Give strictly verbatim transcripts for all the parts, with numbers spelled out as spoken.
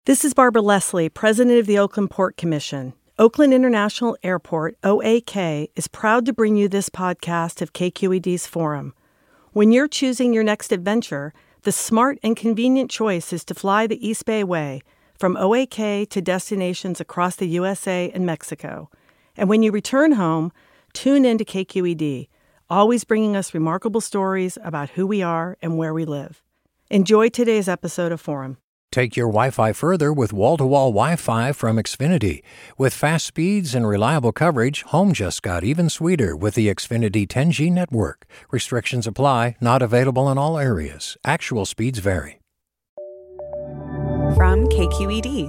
This is Barbara Leslie, President of the Oakland Port Commission. Oakland International Airport, O A K, is proud to bring you this podcast of K Q E D's Forum. When you're choosing your next adventure, the smart and convenient choice is to fly the East Bay Way, from O A K to destinations across the U S A and Mexico. And when you return home, tune in to K Q E D, always bringing us remarkable stories about who we are and where we live. Enjoy today's episode of Forum. Take your Wi-Fi further with wall-to-wall Wi-Fi from Xfinity. With fast speeds and reliable coverage, home just got even sweeter with the Xfinity ten G network. Restrictions apply, not available in all areas. Actual speeds vary. From K Q E D.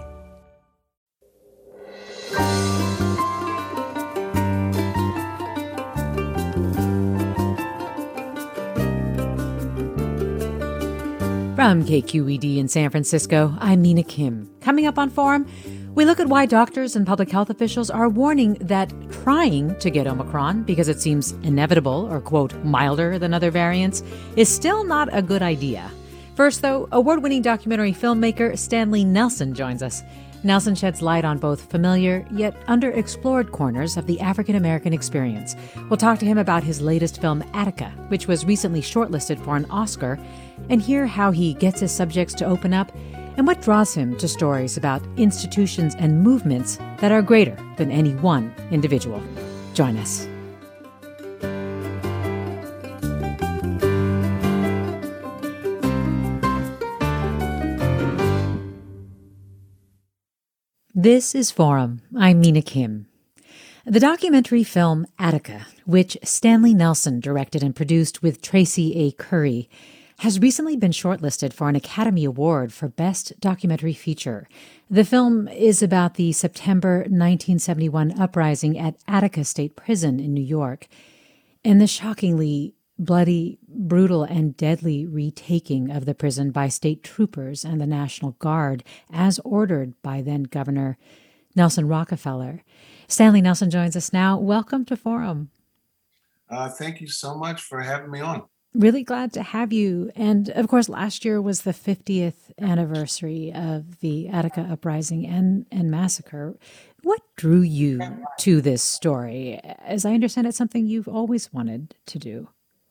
From K Q E D in San Francisco, I'm Mina Kim. Coming up on Forum, we look at why doctors and public health officials are warning that trying to get Omicron, because it seems inevitable or, quote, milder than other variants, is still not a good idea. First, though, award-winning documentary filmmaker Stanley Nelson joins us. Nelson sheds light on both familiar yet underexplored corners of the African-American experience. We'll talk to him about his latest film, Attica, which was recently shortlisted for an Oscar, and hear how he gets his subjects to open up and what draws him to stories about institutions and movements that are greater than any one individual. Join us. This is Forum. I'm Mina Kim. The documentary film Attica, which Stanley Nelson directed and produced with Tracy A. Curry, has recently been shortlisted for an Academy Award for Best Documentary Feature. The film is about the September nineteen seventy-one uprising at Attica State Prison in New York and the shockingly bloody, brutal, and deadly retaking of the prison by state troopers and the National Guard, as ordered by then-Governor Nelson Rockefeller. Stanley Nelson joins us now. Welcome to Forum. Uh, thank you so much for having me on. Really glad to have you. And, of course, last year was the fiftieth anniversary of the Attica Uprising and, and Massacre. What drew you to this story? As I understand, it's something you've always wanted to do.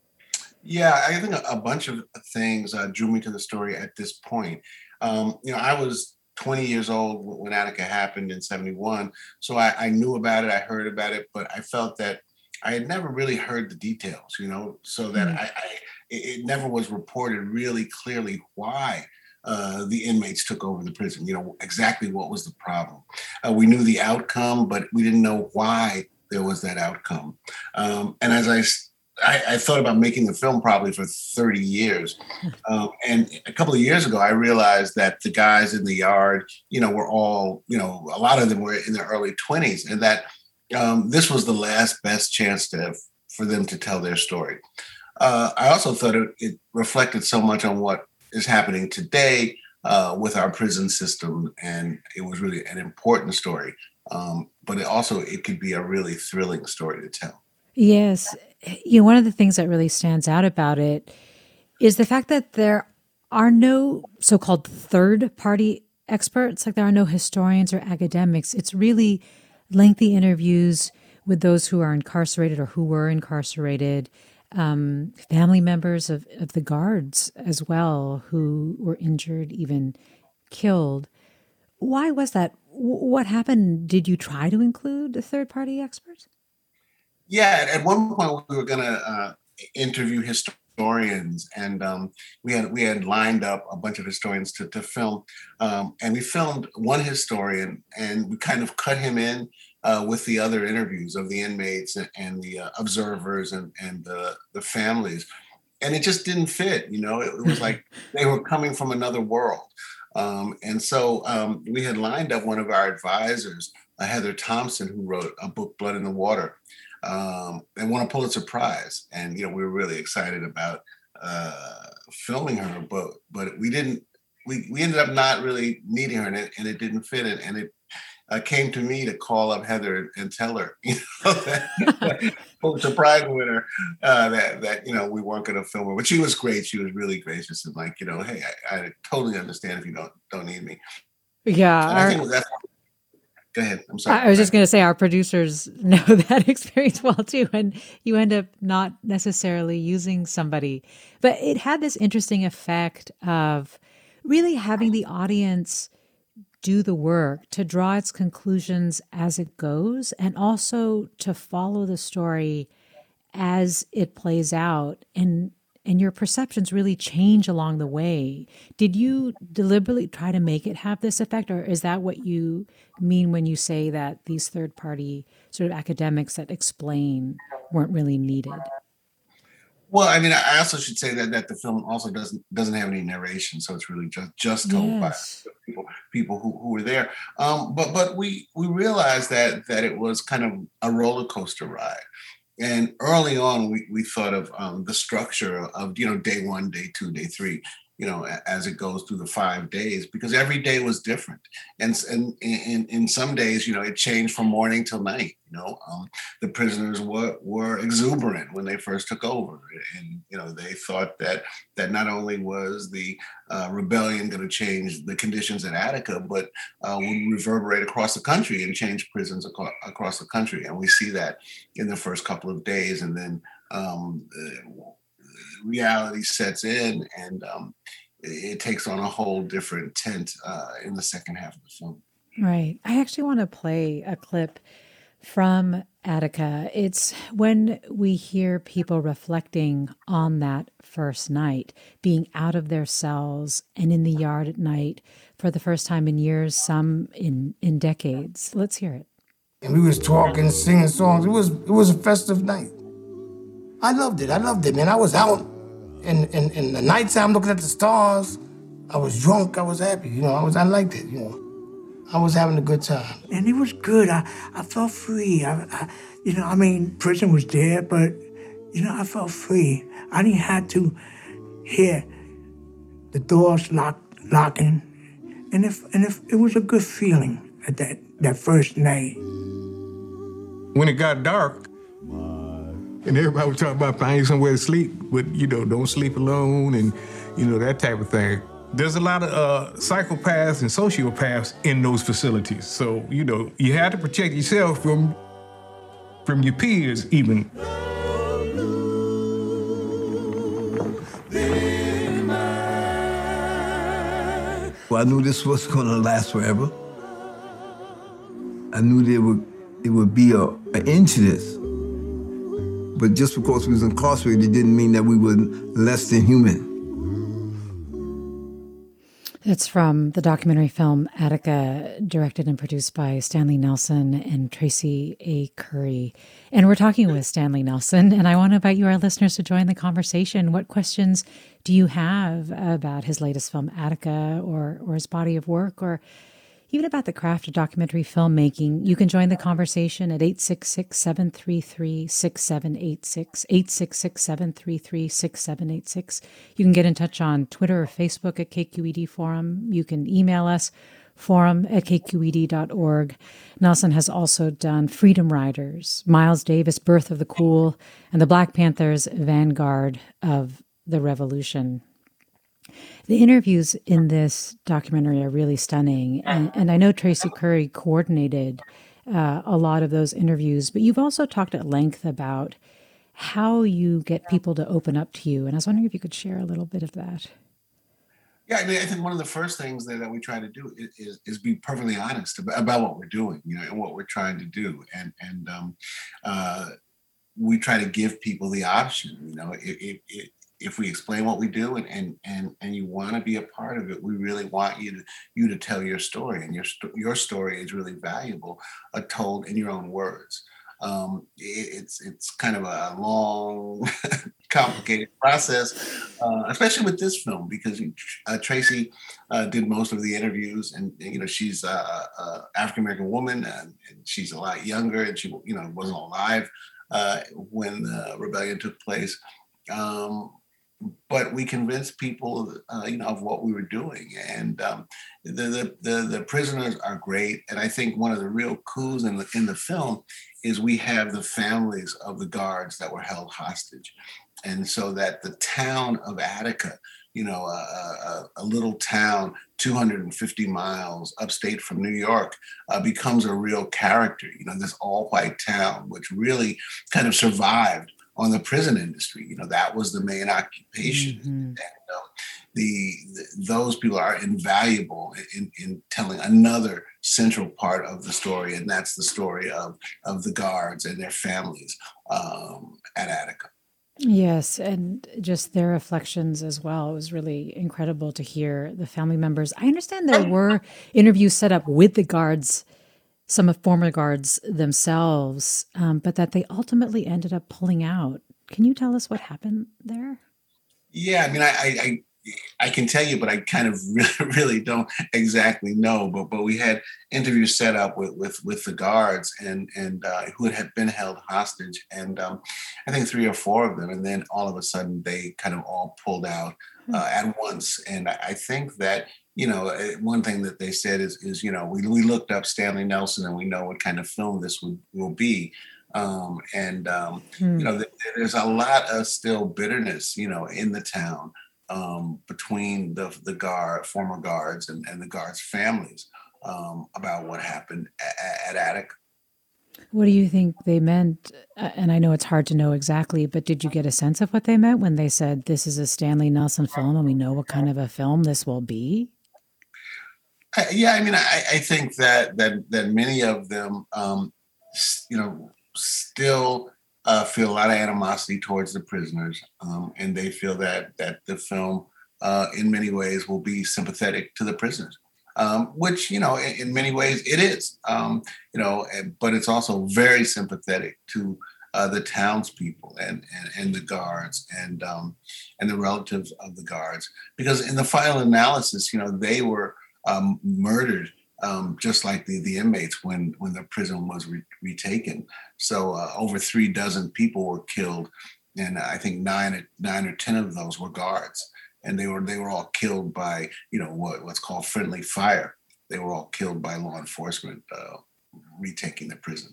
Yeah, I think a, a bunch of things uh, drew me to the story at this point. Um, you know, I was twenty years old when Attica happened in seventy-one, so I, I knew about it, I heard about it, but I felt that I had never really heard the details, you know, so that mm-hmm. I, I it, it never was reported really clearly why uh, the inmates took over the prison, you know, exactly what was the problem. Uh, we knew the outcome, but we didn't know why there was that outcome. Um, and as I I, I thought about making the film probably for thirty years. Um, and a couple of years ago, I realized that the guys in the yard, you know, were all, you know, a lot of them were in their early twenties, and that um, this was the last best chance to have, for them to tell their story. Uh, I also thought it, it reflected so much on what is happening today uh, with our prison system, and it was really an important story. Um, but it also, it could be a really thrilling story to tell. Yes. You know, one of the things that really stands out about it is the fact that there are no so-called third-party experts, like there are no historians or academics. It's really lengthy interviews with those who are incarcerated or who were incarcerated, um, family members of, of the guards as well who were injured, even killed. Why was that? What happened? Did you try to include third-party experts? Yeah, at one point we were going to uh, interview historians, and um, we had we had lined up a bunch of historians to, to film, um, and we filmed one historian, and we kind of cut him in uh, with the other interviews of the inmates and, and the uh, observers and and the the families, and it just didn't fit. You know, it, it was like they were coming from another world, um, and so um, we had lined up one of our advisors, uh, Heather Thompson, who wrote a book, Blood in the Water. Um, and won a Pulitzer Prize, and you know we were really excited about uh, filming her, but but we didn't. We we ended up not really needing her, and it and it didn't fit it, and it uh, came to me to call up Heather and tell her, you know, that, that Pulitzer Prize winner, uh, that that you know we weren't going to film her, but she was great. She was really gracious and like you know, hey, I, I totally understand if you don't don't need me. Yeah. And Our, I think that's, go ahead. I'm sorry. I was just going to say our producers know that experience well too. And you end up not necessarily using somebody, but it had this interesting effect of really having the audience do the work to draw its conclusions as it goes, and also to follow the story as it plays out, and and your perceptions really change along the way. Did you deliberately try to make it have this effect, or is that what you mean when you say that these third party sort of academics that explain weren't really needed? Well, I mean, I also should say that that the film also doesn't doesn't have any narration, so it's really just just told Yes. by people people who, who were there. Um, but but we we realized that that it was kind of a roller coaster ride. And early on, we, we thought of um, the structure of, you know, day one, day two, day three, you know, a- as it goes through the five days, because every day was different. And, s- and in, in some days, you know, it changed from morning till night. You know, um, the prisoners were, were exuberant when they first took over. And, you know, they thought that that not only was the uh, rebellion going to change the conditions at Attica, but uh, would reverberate across the country and change prisons aco- across the country. And we see that in the first couple of days. And then um, uh, reality sets in, and um, it, it takes on a whole different tint uh, in the second half of the film. Right. I actually want to play a clip from Attica. It's when we hear people reflecting on that first night, being out of their cells and in the yard at night for the first time in years, some in, in decades. Let's hear it. And we was talking, singing songs. It was it was a festive night. I loved it. I loved it, man. I was out in, in, in the nighttime looking at the stars. I was drunk. I was happy. You know, I was I liked it, you know. I was having a good time. And it was good. I, I felt free. I, I, you know, I mean, prison was there, but, you know, I felt free. I didn't have to hear the doors lock, locking. And if, and if it was a good feeling at that, that first night. When it got dark, and everybody was talking about finding somewhere to sleep, but, you know, don't sleep alone and, you know, that type of thing. There's a lot of uh, psychopaths and sociopaths in those facilities. So, you know, you had to protect yourself from from your peers even. Well, I knew this was going to last forever. I knew there would it would be a, an end to this. But just because we was incarcerated, it didn't mean that we were less than human. It's from the documentary film Attica, directed and produced by Stanley Nelson and Tracy A. Curry. And we're talking with Stanley Nelson, and I want to invite you, our listeners, to join the conversation. What questions do you have about his latest film, Attica, or, or his body of work, or even about the craft of documentary filmmaking? You can join the conversation at eight six six, seven three three, six seven eight six, eight six six, seven three three, six seven eight six. You can get in touch on Twitter or Facebook at K Q E D Forum. You can email us, forum at k q e d dot org. Nelson has also done Freedom Riders, Miles Davis, Birth of the Cool, and the Black Panthers, Vanguard of the Revolution. The interviews in this documentary are really stunning. And, and I know Tracy Curry coordinated uh, a lot of those interviews, but you've also talked at length about how you get people to open up to you. And I was wondering if you could share a little bit of that. Yeah, I mean, I think one of the first things that, that we try to do is, is, is be perfectly honest about, about what we're doing, you know, and what we're trying to do. And, and um, uh, we try to give people the option, you know, it, it, it if we explain what we do and and and, and you want to be a part of it, we really want you to you to tell your story, and your your story is really valuable, uh, told in your own words. Um, it, it's it's kind of a long, complicated process, uh, especially with this film, because uh, Tracy uh, did most of the interviews, and you know she's a, a African American woman, and, and she's a lot younger, and she you know wasn't alive uh, when the rebellion took place. Um, But we convinced people, uh, you know, of what we were doing, and um, the, the the the prisoners are great. And I think one of the real coups in the in the film is we have the families of the guards that were held hostage, and so that the town of Attica you know, a, a, a little town two hundred fifty miles upstate from New York uh, becomes a real character. You know, this all-white town, which really kind of survived on the prison industry. You know, that was the main occupation. Mm-hmm. And, uh, the, the those people are invaluable in, in telling another central part of the story, and that's the story of of the guards and their families um, at Attica. Yes, and just their reflections as well. It was really incredible to hear the family members. I understand there were interviews set up with the guards, some of former guards themselves, um, but that they ultimately ended up pulling out. Can you tell us what happened there? Yeah, I mean, I, I, I can tell you, but I kind of really, really don't exactly know. But but we had interviews set up with with, with the guards and and uh, who had been held hostage, and um, I think three or four of them, and then all of a sudden they kind of all pulled out uh, at once. And I, I think that, you know, one thing that they said is is you know we we looked up Stanley Nelson and we know what kind of film this would will be. Um, and, um, hmm. you know, th- there's a lot of still bitterness, you know, in the town um, between the the guard, former guards and, and the guards' families um, about what happened at, at Attica. What do you think they meant? Uh, and I know it's hard to know exactly, but did you get a sense of what they meant when they said this is a Stanley Nelson film and we know what kind of a film this will be? I, yeah, I mean, I, I think that that that many of them, um, you know, still uh, feel a lot of animosity towards the prisoners, um, and they feel that that the film, uh, in many ways, will be sympathetic to the prisoners, um, which, you know, in, in many ways it is, um, you know, but it's also very sympathetic to uh, the townspeople and, and and the guards and um, and the relatives of the guards, because in the final analysis, you know, they were um, murdered. Um, just like the, the inmates when, when the prison was re- retaken. So uh, over three dozen people were killed, and I think nine nine or ten of those were guards, and they were they were all killed by, you know, what what's called friendly fire. They were all killed by law enforcement uh, retaking the prison.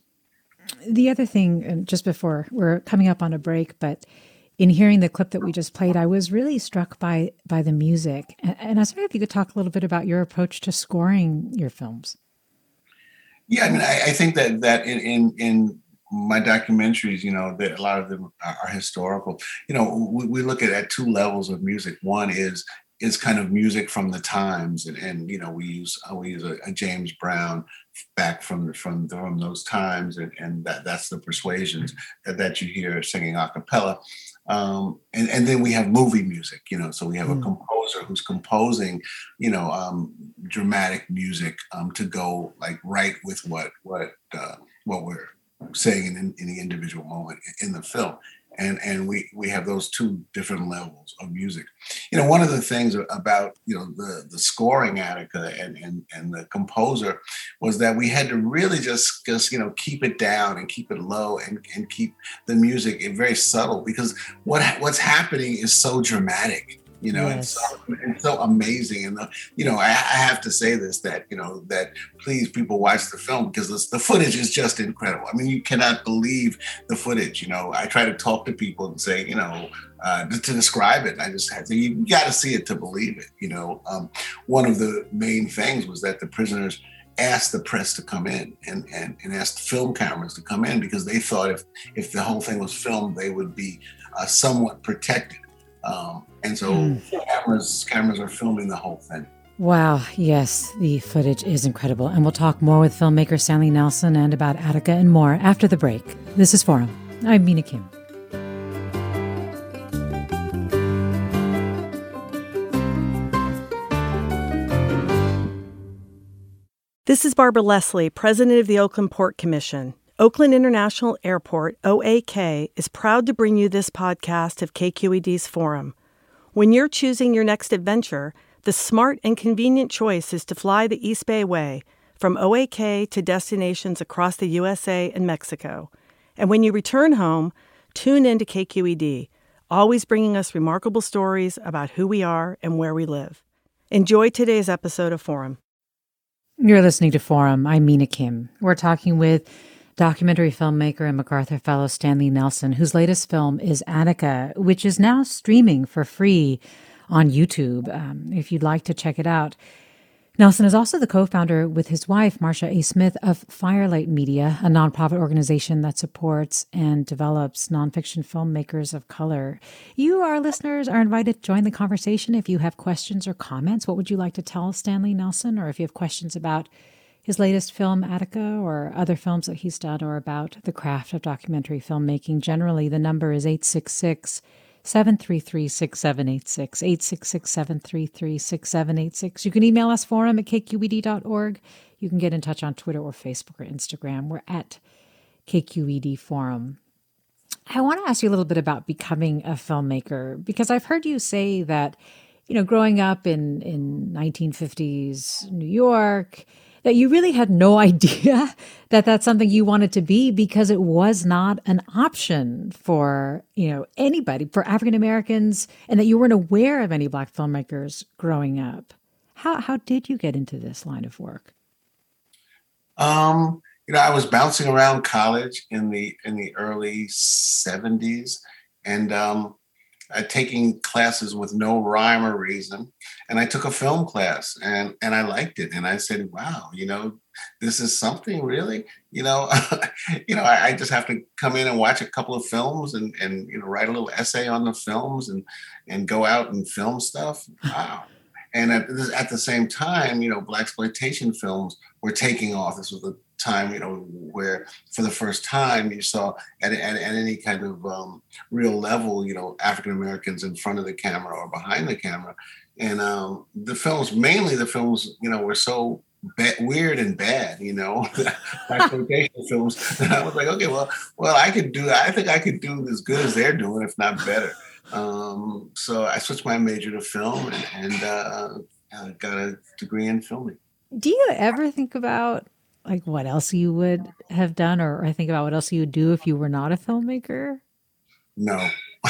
The other thing, and just before we're coming up on a break, but in hearing the clip that we just played, I was really struck by by the music. And, and I was wondering if you could talk a little bit about your approach to scoring your films. Yeah, I mean, I, I think that that in, in in my documentaries, you know, that a lot of them are, are historical. You know, we, we look at, at two levels of music. One is is kind of music from the times, and, and you know, we use uh, we use a, a James Brown back from from from those times, and, and that that's the Persuasions that, that you hear singing a cappella. Um, and, and then we have movie music, you know, so we have mm. a composer who's composing, you know, um, dramatic music um, to go like right with what what uh, what we're saying in, in the individual moment in the film. And and we we have those two different levels of music. You know, one of the things about, you know, the the scoring Attica and and and the composer was that we had to really just just you know keep it down and keep it low and and keep the music very subtle, because what what's happening is so dramatic. You know, yes. and, so, and so amazing. And, the, you know, I, I have to say this, that, you know, that please people watch the film, because this, the footage is just incredible. I mean, you cannot believe the footage. You know, I try to talk to people and say, you know, uh, to, to describe it. I just have to, you got to see it to believe it. You know, um, one of the main things was that the prisoners asked the press to come in and, and, and asked film cameras to come in, because they thought if, if the whole thing was filmed, they would be uh, somewhat protected. Um, and so mm. cameras cameras are filming the whole thing. Wow. Yes, the footage is incredible. And we'll talk more with filmmaker Stanley Nelson and about Attica and more after the break. This is Forum. I'm Mina Kim. This is Barbara Leslie, president of the Oakland Port Commission. Oakland International Airport, O A K, is proud to bring you this podcast of K Q E D's Forum. When you're choosing your next adventure, the smart and convenient choice is to fly the East Bay Way from O A K to destinations across the U S A and Mexico. And when you return home, tune in to K Q E D, always bringing us remarkable stories about who we are and where we live. Enjoy today's episode of Forum. You're listening to Forum. I'm Mina Kim. We're talking with documentary filmmaker and MacArthur Fellow Stanley Nelson, whose latest film is Attica, which is now streaming for free on YouTube um, if you'd like to check it out. Nelson is also the co-founder with his wife, Marcia A. Smith, of Firelight Media, a nonprofit organization that supports and develops nonfiction filmmakers of color. You, our listeners, are invited to join the conversation if you have questions or comments. What would you like to tell Stanley Nelson? Or if you have questions about his latest film, Attica, or other films that he's done, or about the craft of documentary filmmaking. Generally, the number is eight six six, seven three three, six seven eight six, eight six six, seven three three, six seven eight six. You can email us, forum at k q e d dot org. You can get in touch on Twitter or Facebook or Instagram. We're at K Q E D Forum. I want to ask you a little bit about becoming a filmmaker, because I've heard you say that, you know, growing up in, in nineteen fifties New York, that you really had no idea that that's something you wanted to be, because it was not an option for, you know, anybody, for African Americans, and that you weren't aware of any Black filmmakers growing up. How how did you get into this line of work? Um, you know, I was bouncing around college in the in the early seventies, and um, uh, taking classes with no rhyme or reason. And I took a film class, and, and I liked it. And I said, wow, you know, this is something really, you know, you know, I, I just have to come in and watch a couple of films and, and, you know, write a little essay on the films and, and go out and film stuff. Wow. And at, at the same time, you know, Blaxploitation films were taking off. This was the time, you know, where for the first time you saw at, at, at any kind of um, real level, you know, African Americans in front of the camera or behind the camera. And um, the films, mainly the films, you know, were so ba- weird and bad, you know, Blaxploitation films. And I was like, okay, well, well, I could do, I think I could do as good as they're doing, if not better. Um, so I switched my major to film, and, and uh, uh, got a degree in filming. Do you ever think about like what else you would have done, or, or think about what else you would do if you were not a filmmaker? No.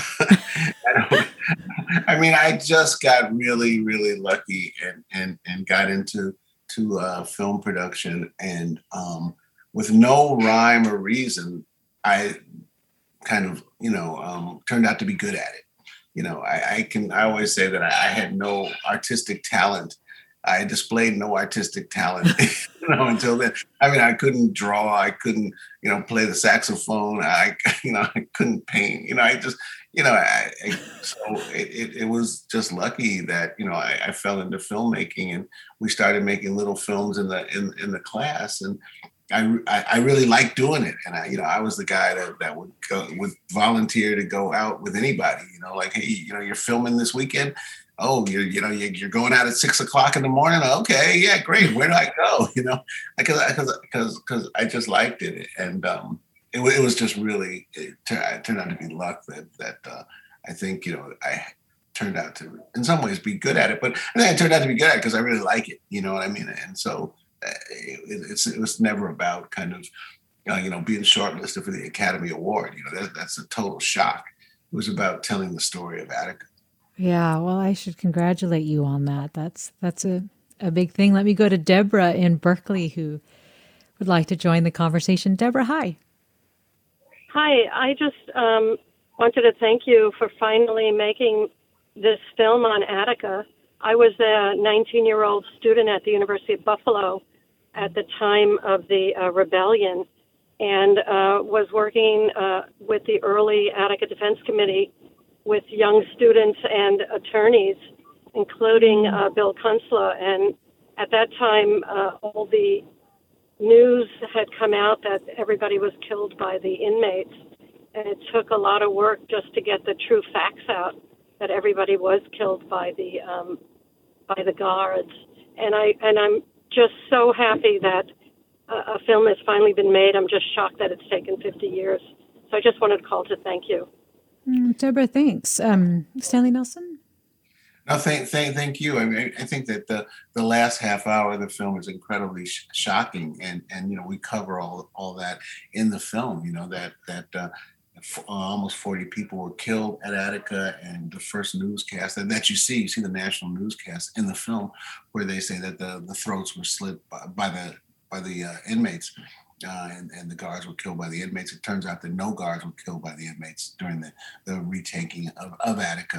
I, don't, I mean, I just got really, really lucky and and and got into to uh, film production, and um, with no rhyme or reason, I kind of, you know, um, turned out to be good at it. You know, I, I can, I always say that I, I had no artistic talent. I displayed no artistic talent, you know, until then. I mean, I couldn't draw. I couldn't, you know, play the saxophone. I, you know, I couldn't paint. You know, I just, you know, I, I so it, it, it was just lucky that, you know, I, I fell into filmmaking, and we started making little films in the in, in the class, and I, I really liked doing it. And I, you know, I was the guy that, that would go, would volunteer to go out with anybody, you know, like, hey, you know, you're filming this weekend. Oh, you're, you know, you're going out at six o'clock in the morning. Okay. Yeah, great. Where do I go? You know, because, because, because, because I just liked it. And um, it, it was just really, it turned out to be luck that, that uh, I think, you know, I turned out to, in some ways, be good at it, but I think I turned out to be good at it because I really like it. You know what I mean? And so, It, it's, it was never about kind of, uh, you know, being shortlisted for the Academy Award. You know, that, that's a total shock. It was about telling the story of Attica. Yeah, well, I should congratulate you on that. That's that's a, a big thing. Let me go to Deborah in Berkeley, who would like to join the conversation. Deborah, hi. Hi, I just um, wanted to thank you for finally making this film on Attica. I was a nineteen-year-old student at the University of Buffalo at the time of the uh, rebellion, and uh, was working uh, with the early Attica Defense Committee with young students and attorneys, including uh, Bill Kunstler. And at that time, uh, all the news had come out that everybody was killed by the inmates, and it took a lot of work just to get the true facts out that everybody was killed by the um, by the guards. And I and I'm just so happy that uh, a film has finally been made. I'm just shocked that it's taken fifty years. So I just wanted to call to thank you. Mm, Deborah, thanks. Um, Stanley Nelson? No, thank, thank, thank you. I mean, I think that the, the last half hour of the film is incredibly sh- shocking, and and you know, we cover all all that in the film. You know, that that uh, f- almost forty people were killed at Attica, and the first newscast that, that you see, you see the national newscast in the film, where they say that the, the throats were slit by, by the by the uh, inmates. Uh, and, and the guards were killed by the inmates. It turns out that no guards were killed by the inmates during the, the retaking of, of Attica.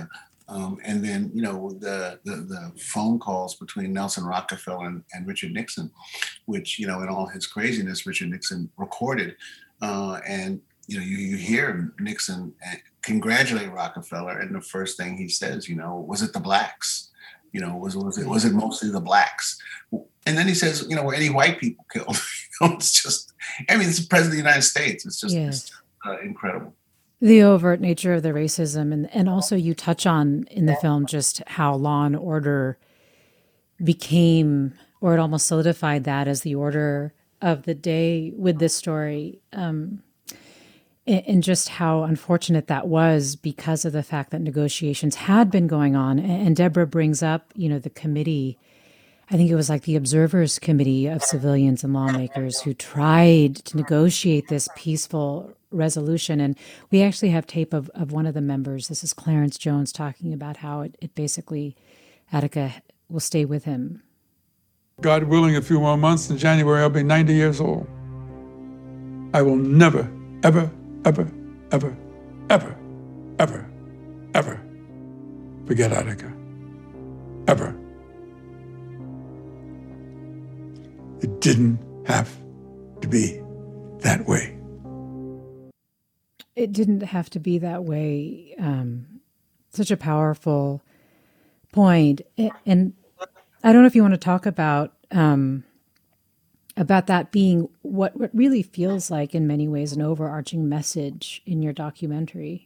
Um, and then, you know, the, the the phone calls between Nelson Rockefeller and, and Richard Nixon, which, you know, in all his craziness, Richard Nixon recorded. Uh, and, you know, you, you hear Nixon congratulate Rockefeller, and the first thing he says, you know, was it the blacks? You know, was, was it was it mostly the blacks? And then he says, you know, were any white people killed? You know, it's just, I mean, it's the president of the United States. It's just, Yes. it's just uh, incredible. The overt nature of the racism, and, and also you touch on in the film just how Law and Order became, or it almost solidified that as the order of the day with this story, um, and, and just how unfortunate that was because of the fact that negotiations had been going on. And, and Deborah brings up, you know, the committee, I think it was like the Observers Committee of civilians and lawmakers who tried to negotiate this peaceful resolution. And we actually have tape of, of one of the members. This is Clarence Jones talking about how it, it basically, Attica will stay with him. God willing, a few more months, in January, I'll be ninety years old. I will never, ever, ever, ever, ever, ever, ever forget Attica. Ever. It didn't have to be that way. It didn't have to be that way. Um, such a powerful point. And I don't know if you want to talk about um, about that being what, what really feels like, in many ways, an overarching message in your documentary.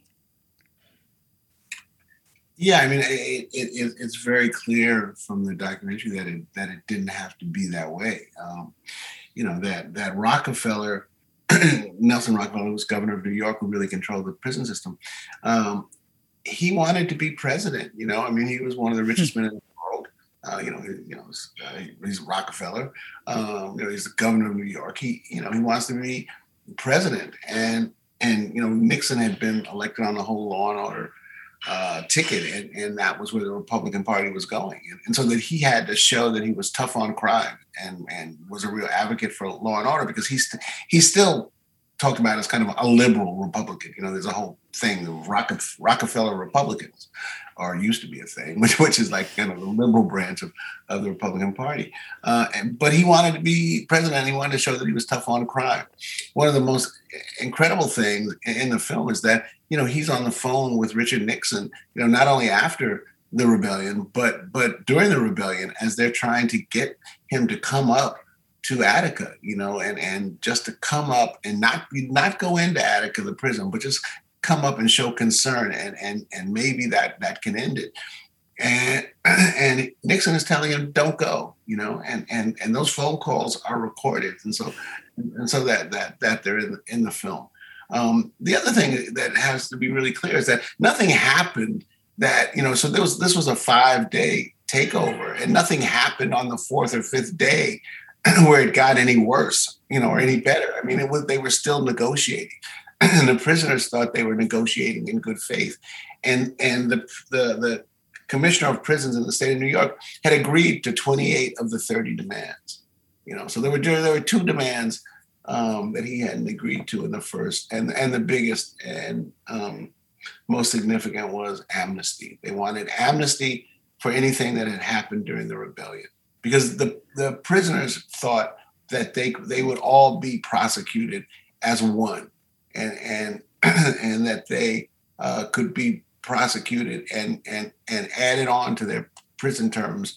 Yeah, I mean, it, it, it's very clear from the documentary that it that it didn't have to be that way. Um, you know, that that Rockefeller, Nelson Rockefeller, who was governor of New York, who really controlled the prison system, um, he wanted to be president. You know, I mean, he was one of the richest men in the world. Uh, you know, he, you know, he's, uh, he's Rockefeller. Um, you know, he's the governor of New York. He, you know, he wants to be president, and and you know, Nixon had been elected on the whole Law and Order uh, ticket, and, and that was where the Republican Party was going. And, and so that he had to show that he was tough on crime and, and was a real advocate for law and order, because he's st- he's still talked about as kind of a liberal Republican. You know, there's a whole thing of Rock- Rockefeller Republicans, or used to be a thing, which which is like kind of the liberal branch of, of the Republican Party. Uh, and, but he wanted to be president. And he wanted to show that he was tough on crime. One of the most incredible things in the film is that, you know, he's on the phone with Richard Nixon, you know, not only after the rebellion, but but during the rebellion, as they're trying to get him to come up to Attica, you know, and, and just to come up and not not go into Attica, the prison, but just come up and show concern, and and and maybe that that can end it. And and Nixon is telling him, don't go, you know, and and and those phone calls are recorded, and so and so that that that they're in the, in the film. Um, the other thing that has to be really clear is that nothing happened that, you know, so there was this was a five day takeover, and nothing happened on the fourth or fifth day where it got any worse, you know, or any better. I mean, it was, they were still negotiating. And the prisoners thought they were negotiating in good faith. And and the, the the commissioner of prisons in the state of New York had agreed to twenty-eight of the thirty demands. You know, so there were there were two demands um, that he hadn't agreed to in the first, and and the biggest and um, most significant was amnesty. They wanted amnesty for anything that had happened during the rebellion, because the the prisoners thought that they they would all be prosecuted as one. And and and that they uh, could be prosecuted and and and added on to their prison terms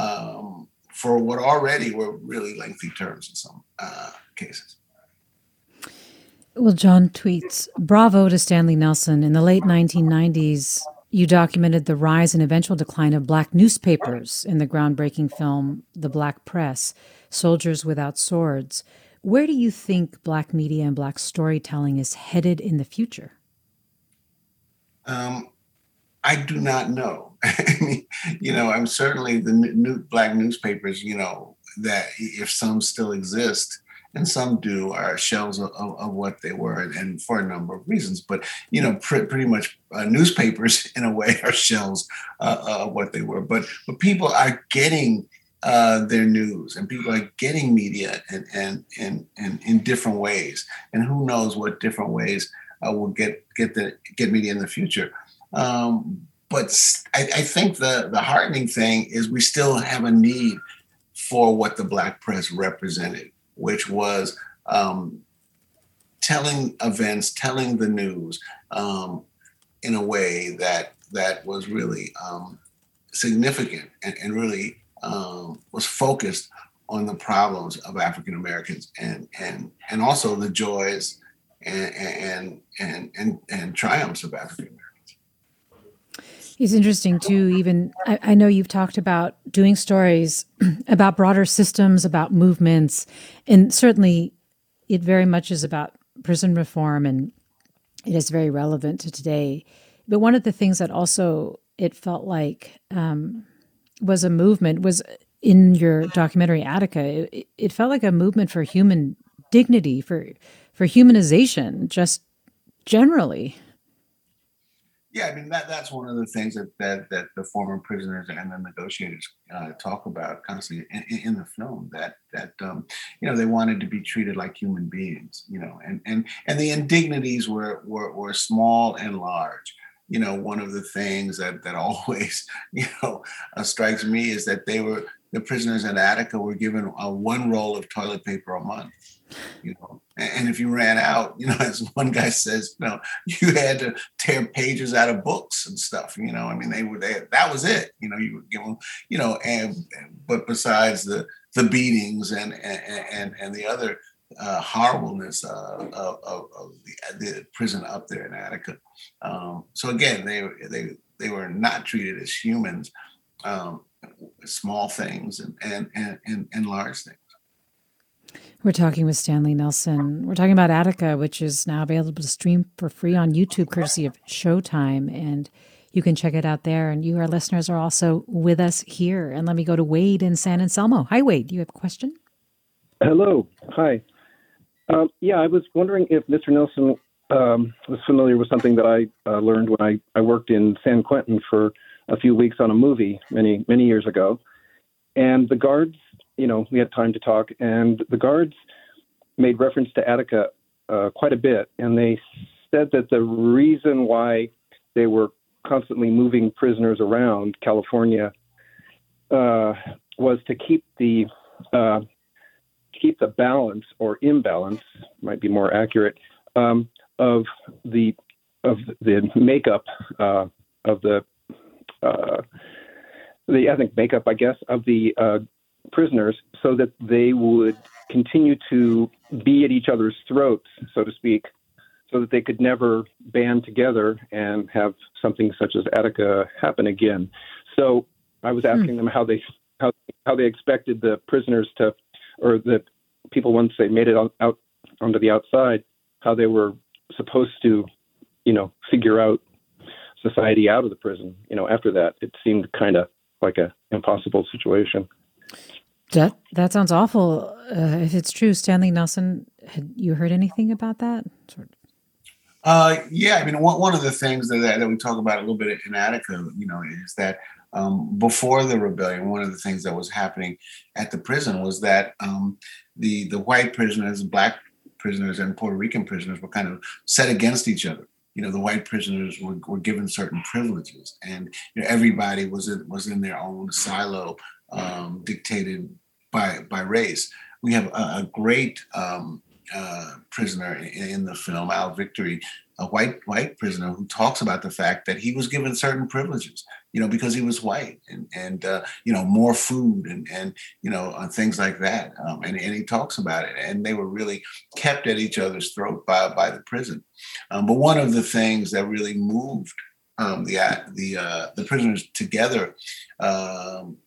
um, for what already were really lengthy terms in some uh, cases. Well, John tweets, bravo to Stanley Nelson. In the late nineteen nineties, you documented the rise and eventual decline of Black newspapers in the groundbreaking film, The Black Press, Soldiers Without Swords. Where do you think Black media and Black storytelling is headed in the future? Um, I do not know. I mean, you know, I'm certainly the new Black newspapers, you know, that if some still exist, and some do, are shells of, of, of what they were, and for a number of reasons. But, you know, pr- pretty much uh, newspapers, in a way, are shells uh, of what they were. But, but people are getting Uh, their news, and people are getting media and and and and in different ways, and who knows what different ways uh, will get get the get media in the future. Um, but I, I think the, the heartening thing is we still have a need for what the Black press represented, which was um, telling events, telling the news um, in a way that that was really um, significant and, and really um, was focused on the problems of African Americans and and and also the joys and and and and, and triumphs of African Americans. It's interesting too. Even I, I know you've talked about doing stories about broader systems, about movements, and certainly it very much is about prison reform, and it is very relevant to today. But one of the things that also it felt like um, was a movement was in your documentary Attica. It, it felt like a movement for human dignity, for for humanization, just generally. Yeah, I mean that that's one of the things that that, that the former prisoners and the negotiators uh, talk about constantly in, in the film. That that um, you know they wanted to be treated like human beings, you know, and and and the indignities were were, were small and large. You know, one of the things that that always you know uh, strikes me is that they were the prisoners in Attica were given uh, one roll of toilet paper a month. You know, and, and if you ran out, you know, as one guy says, you know, you had to tear pages out of books and stuff. You know, I mean, they were they, that was it. You know, you would give them, you know, and but besides the the beatings and and and, and the other uh, horribleness uh, of, of, of the, the prison up there in Attica. Um, so again, they they they were not treated as humans, um, small things and and and and, and large things. We're talking with Stanley Nelson. We're talking about Attica, which is now available to stream for free on YouTube, courtesy of Showtime, and you can check it out there. And you, our listeners, are also with us here. And let me go to Wade in San Anselmo. Hi, Wade. You have a question? Hello. Hi. Um, yeah, I was wondering if Mister Nelson um, was familiar with something that I uh, learned when I, I worked in San Quentin for a few weeks on a movie many, many years ago. And the guards, you know, we had time to talk, and the guards made reference to Attica uh, quite a bit. And they said that the reason why they were constantly moving prisoners around California uh, was to keep the uh, keep the balance or imbalance, might be more accurate, um, of the of the makeup uh, of the uh, the ethnic makeup, I guess, of the uh, prisoners, so that they would continue to be at each other's throats, so to speak, so that they could never band together and have something such as Attica happen again. So I was asking hmm. them how they how how they expected the prisoners to, or the people once they made it on, out onto the outside, how they were supposed to, you know, figure out society out of the prison. You know, after that, it seemed kind of like a impossible situation. That that sounds awful. Uh, if it's true, Stanley Nelson, had you heard anything about that? Sort of. Uh, yeah, I mean, one, one of the things that, that we talk about a little bit in Attica, you know, is that um, before the rebellion, one of the things that was happening at the prison was that um, the the white prisoners, black prisoners, and Puerto Rican prisoners were kind of set against each other. You know, the white prisoners were, were given certain privileges, and you know, everybody was in, was in their own silo, um, dictated by by race. We have a, a great um, uh, prisoner in, in the film, Al Victory, a white white prisoner who talks about the fact that he was given certain privileges, you know, because he was white, and and uh, you know, more food and and you know, uh, things like that. Um, and and he talks about it, and they were really kept at each other's throat by by the prison. Um, but one of the things that really moved um, the the uh, the prisoners together um,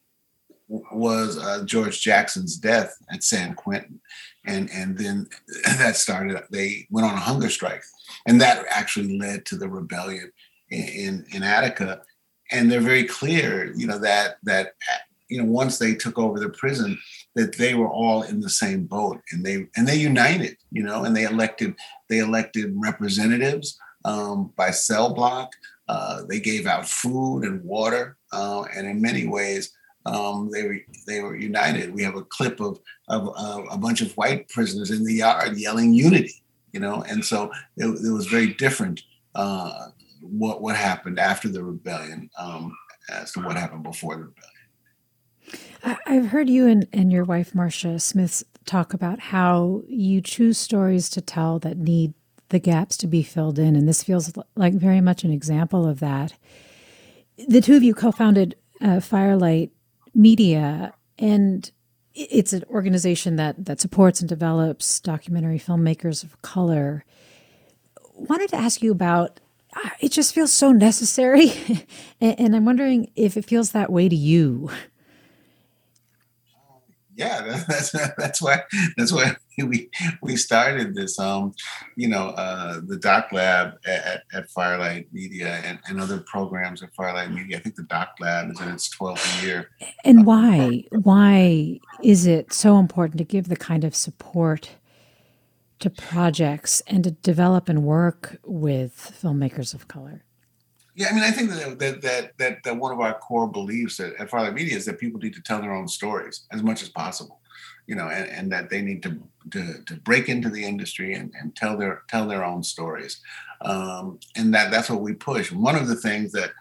was uh, George Jackson's death at San Quentin, and and then that started. They went on a hunger strike, and that actually led to the rebellion in in, in Attica. And they're very clear, you know, that that you know, once they took over the prison, that they were all in the same boat, and they and they united, you know, and they elected they elected representatives um, by cell block. Uh, they gave out food and water, uh, and in many ways, um, they were they were united. We have a clip of of uh, a bunch of white prisoners in the yard yelling "Unity," you know, and so it, it was very different uh, what what happened after the rebellion um, as to what happened before the rebellion. I've heard you and, and your wife, Marcia Smith, talk about how you choose stories to tell that need the gaps to be filled in. And this feels like very much an example of that. The two of you co-founded uh, Firelight Media, and it's an organization that, that supports and develops documentary filmmakers of color. Wanted to ask you about, it just feels so necessary. and, and I'm wondering if it feels that way to you. Yeah, that's that's why that's why we we started this. Um, you know, uh, the Doc Lab at, at Firelight Media and, and other programs at Firelight Media. I think the Doc Lab is in its twelfth year. And why why is it so important to give the kind of support to projects and to develop and work with filmmakers of color? Yeah, I mean, I think that that that that, that one of our core beliefs at, at Firelight Media is that people need to tell their own stories as much as possible, you know, and, and that they need to, to to break into the industry and, and tell their tell their own stories, um, and that that's what we push. One of the things that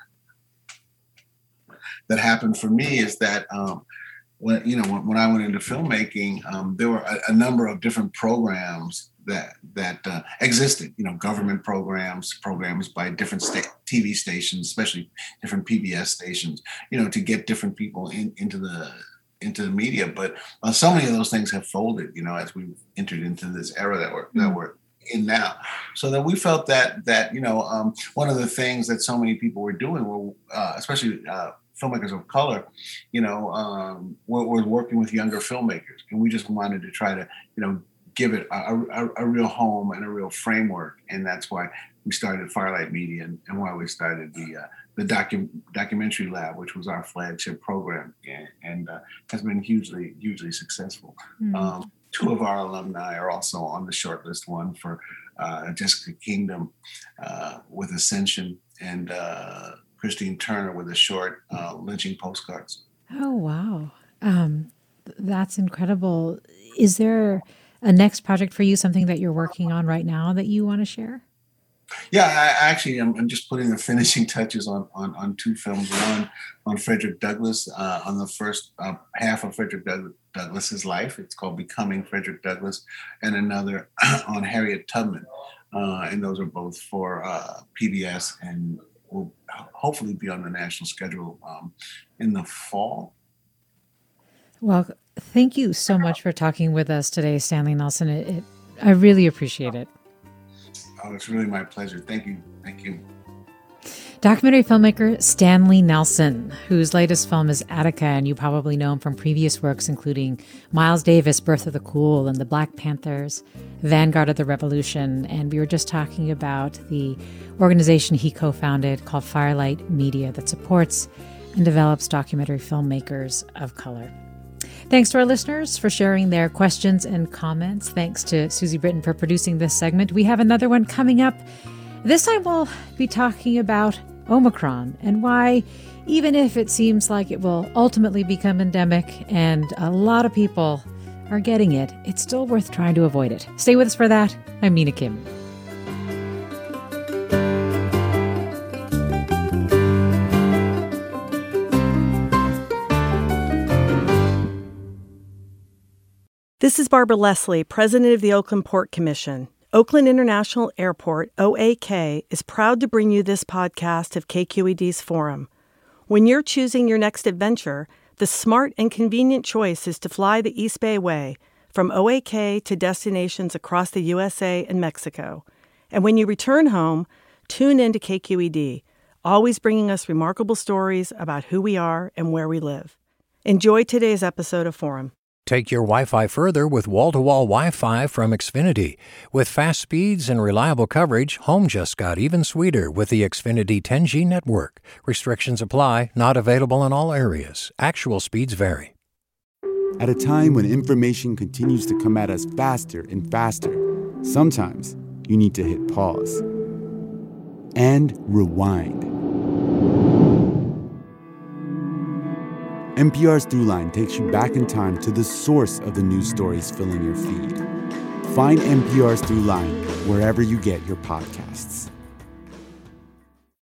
that happened for me is that um, when you know when, when I went into filmmaking, um, there were a, a number of different programs that that uh, existed, you know, government programs, programs by different sta- T V stations, especially different P B S stations, you know, to get different people in, into the into the media. But uh, so many of those things have folded, you know, as we've entered into this era that we're mm-hmm. that we're in now. So that we felt that that you know um, one of the things that so many people were doing were, uh, especially uh, filmmakers of color, you know, um, were, were working with younger filmmakers, and we just wanted to try to, you know, give it a, a, a real home and a real framework. And that's why we started Firelight Media and, and why we started the uh, the docu- documentary lab, which was our flagship program, and, and uh, has been hugely, hugely successful. Mm-hmm. Um, two of our alumni are also on the shortlist, one for uh, Jessica Kingdom uh, with Ascension, and uh, Christine Turner with a short, uh, Lynching Postcards. Oh, wow. Um, that's incredible. Is there a next project for you, something that you're working on right now that you want to share? Yeah, I actually am I'm just putting the finishing touches on, on, on two films. One on Frederick Douglass, uh, on the first uh, half of Frederick Doug- Douglass's life. It's called Becoming Frederick Douglass, and another on Harriet Tubman. Uh, and those are both for uh, P B S and will hopefully be on the national schedule um, in the fall. Well, thank you so much for talking with us today, Stanley Nelson. It, it, I really appreciate it. Oh, it's really my pleasure. Thank you. Thank you. Documentary filmmaker Stanley Nelson, whose latest film is Attica, and you probably know him from previous works including Miles Davis, Birth of the Cool, and The Black Panthers, Vanguard of the Revolution. And we were just talking about the organization he co-founded called Firelight Media that supports and develops documentary filmmakers of color. Thanks to our listeners for sharing their questions and comments. Thanks to Susie Britton for producing this segment. We have another one coming up. This time we'll be talking about Omicron and why, even if it seems like it will ultimately become endemic and a lot of people are getting it, it's still worth trying to avoid it. Stay with us for that. I'm Mina Kim. This is Barbara Leslie, President of the Oakland Port Commission. Oakland International Airport, O A K, is proud to bring you this podcast of K Q E D's Forum. When you're choosing your next adventure, the smart and convenient choice is to fly the East Bay Way, from O A K to destinations across the U S A and Mexico. And when you return home, tune in to K Q E D, always bringing us remarkable stories about who we are and where we live. Enjoy today's episode of Forum. Take your Wi-Fi further with wall-to-wall Wi-Fi from Xfinity. With fast speeds and reliable coverage, home just got even sweeter with the Xfinity ten G network. Restrictions apply, not available in all areas. Actual speeds vary. At a time when information continues to come at us faster and faster, sometimes you need to hit pause and rewind. N P R's Throughline takes you back in time to the source of the news stories filling your feed. Find N P R's Throughline wherever you get your podcasts.